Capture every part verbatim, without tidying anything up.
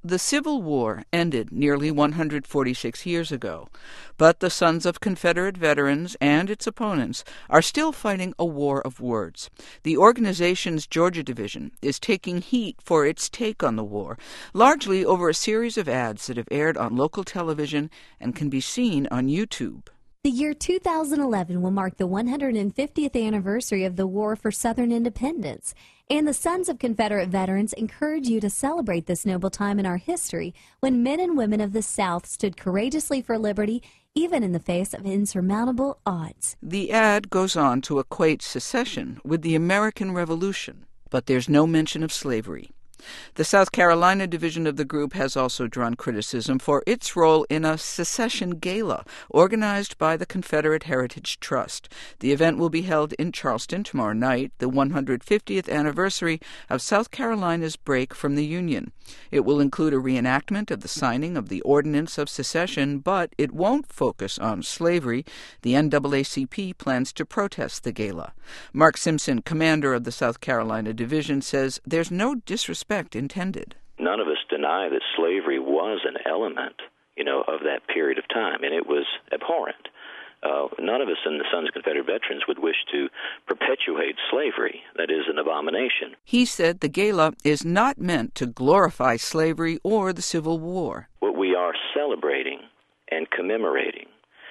The Civil War ended nearly one hundred forty-six years ago, but the Sons of Confederate Veterans and its opponents are still fighting a war of words. The organization's Georgia division is taking heat for its take on the war, largely over a series of ads that have aired on local television and can be seen on YouTube. The year two thousand eleven will mark the one hundred fiftieth anniversary of the War for Southern Independence, and the Sons of Confederate Veterans encourage you to celebrate this noble time in our history when men and women of the South stood courageously for liberty, even in the face of insurmountable odds. The ad goes on to equate secession with the American Revolution, but there's no mention of slavery. The South Carolina division of the group has also drawn criticism for its role in a secession gala organized by the Confederate Heritage Trust. The event will be held in Charleston tomorrow night, the one hundred fiftieth anniversary of South Carolina's break from the Union. It will include a reenactment of the signing of the Ordinance of Secession, but it won't focus on slavery. The N double A C P plans to protest the gala. Mark Simpson, commander of the South Carolina division, says there's no disrespect intended. None of us deny that slavery was an element, you know, of that period of time, and it was abhorrent. Uh, none of us in the Sons of Confederate Veterans would wish to perpetuate slavery. That is an abomination. He said the gala is not meant to glorify slavery or the Civil War. What we are celebrating and commemorating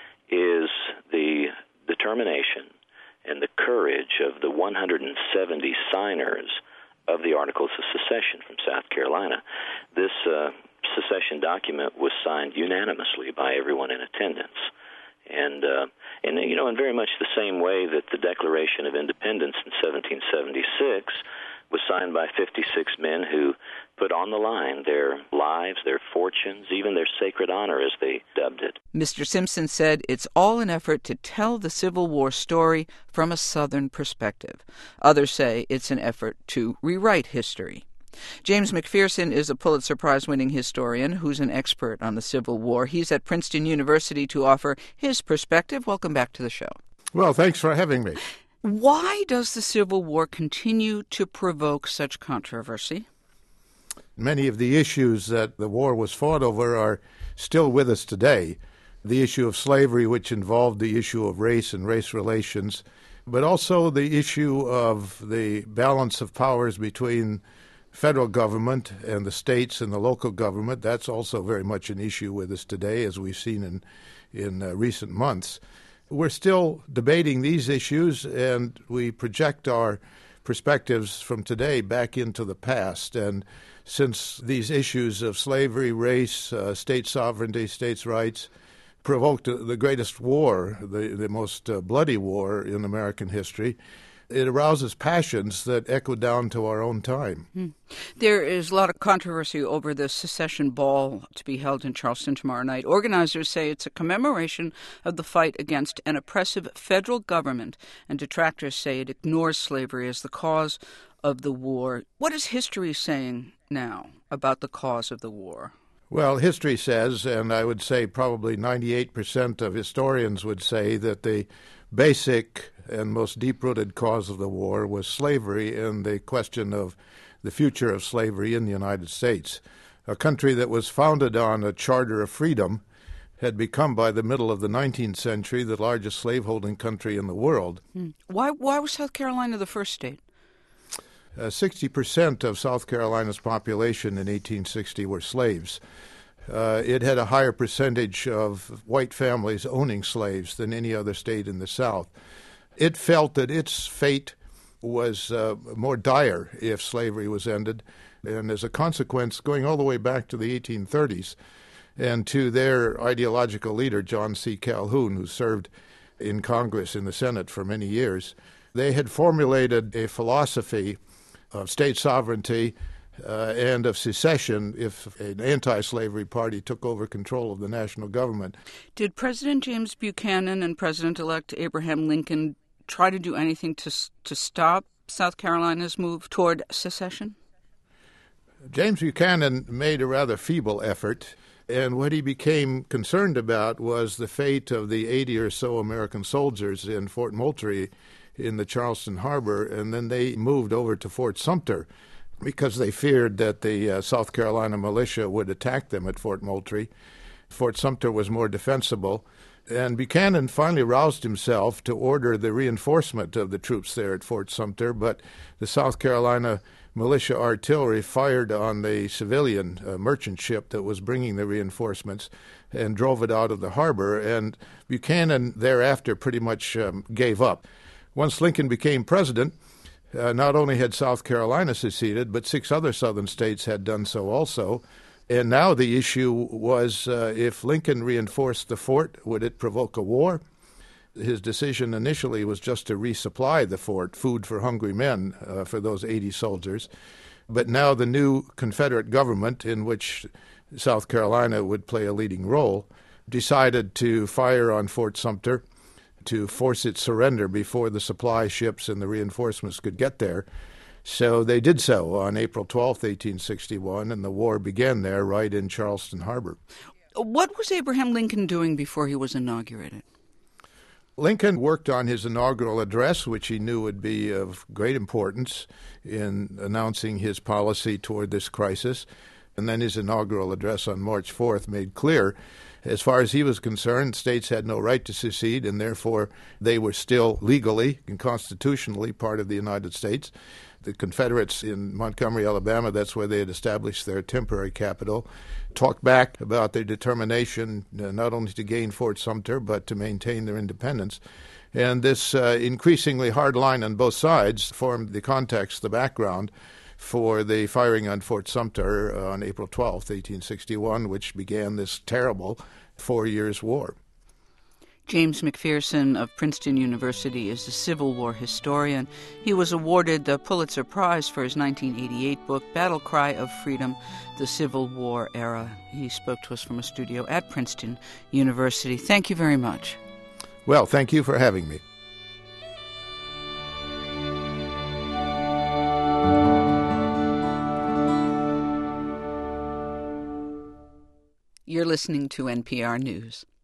is the determination and the courage of the one hundred seventy signers of the Articles of Secession from South Carolina. This uh, secession document was signed unanimously by everyone in attendance. And, uh, and you know, in very much the same way that the Declaration of Independence in seventeen seventy-six was signed by fifty-six men who put on the line their lives, their fortunes, even their sacred honor, as they dubbed it. Mister Simpson said it's all an effort to tell the Civil War story from a Southern perspective. Others say it's an effort to rewrite history. James McPherson is a Pulitzer Prize-winning historian who's an expert on the Civil War. He's at Princeton University to offer his perspective. Welcome back to the show. Well, thanks for having me. Why does the Civil War continue to provoke such controversy? Many of the issues that the war was fought over are still with us today. The issue of slavery, which involved the issue of race and race relations, but also the issue of the balance of powers between federal government and the states and the local government. That's also very much an issue with us today, as we've seen in, in uh, recent months. We're still debating these issues, and we project our perspectives from today back into the past. And since these issues of slavery, race, uh, state sovereignty, states' rights provoked the greatest war, the, the most uh, bloody war in American history, it arouses passions that echo down to our own time. Hmm. There is a lot of controversy over the secession ball to be held in Charleston tomorrow night. Organizers say it's a commemoration of the fight against an oppressive federal government, and detractors say it ignores slavery as the cause of the war. What is history saying now about the cause of the war? Well, history says, and I would say probably ninety-eight percent of historians would say, that the basic and most deep-rooted cause of the war was slavery and the question of the future of slavery in the United States. A country that was founded on a charter of freedom had become, by the middle of the nineteenth century, the largest slaveholding country in the world. Hmm. Why, why was South Carolina the first state? Uh, sixty percent of South Carolina's population in eighteen sixty were slaves. Uh, it had a higher percentage of white families owning slaves than any other state in the South. It felt that its fate was uh, more dire if slavery was ended, and as a consequence, going all the way back to the eighteen thirties and to their ideological leader, John C. Calhoun, who served in Congress, in the Senate for many years, they had formulated a philosophy of state sovereignty uh, and of secession if an anti-slavery party took over control of the national government. Did President James Buchanan and President-elect Abraham Lincoln try to do anything to to stop South Carolina's move toward secession? James Buchanan made a rather feeble effort, and what he became concerned about was the fate of the eighty or so American soldiers in Fort Moultrie in the Charleston Harbor, and then they moved over to Fort Sumter because they feared that the uh, South Carolina militia would attack them at Fort Moultrie. Fort Sumter was more defensible, and Buchanan finally roused himself to order the reinforcement of the troops there at Fort Sumter, but the South Carolina militia artillery fired on the civilian uh, merchant ship that was bringing the reinforcements and drove it out of the harbor, and Buchanan thereafter pretty much um, gave up. Once Lincoln became president, Uh, not only had South Carolina seceded, but six other southern states had done so also. And now the issue was uh, if Lincoln reinforced the fort, would it provoke a war? His decision initially was just to resupply the fort, food for hungry men uh, for those eighty soldiers. But now the new Confederate government, in which South Carolina would play a leading role, decided to fire on Fort Sumter to force its surrender before the supply ships and the reinforcements could get there. So they did so on April twelfth, eighteen sixty-one, and the war began there right in Charleston Harbor. What was Abraham Lincoln doing before he was inaugurated? Lincoln worked on his inaugural address, which he knew would be of great importance in announcing his policy toward this crisis. And then his inaugural address on March fourth made clear, as far as he was concerned, states had no right to secede, and therefore they were still legally and constitutionally part of the United States. The Confederates in Montgomery, Alabama, that's where they had established their temporary capital, talked back about their determination uh, not only to gain Fort Sumter, but to maintain their independence. And this uh, increasingly hard line on both sides formed the context, the background, for the firing on Fort Sumter on April twelfth, eighteen sixty-one, which began this terrible four years' war. James McPherson of Princeton University is a Civil War historian. He was awarded the Pulitzer Prize for his nineteen eighty-eight book, Battle Cry of Freedom, The Civil War Era. He spoke to us from a studio at Princeton University. Thank you very much. Well, thank you for having me. You're listening to N P R News.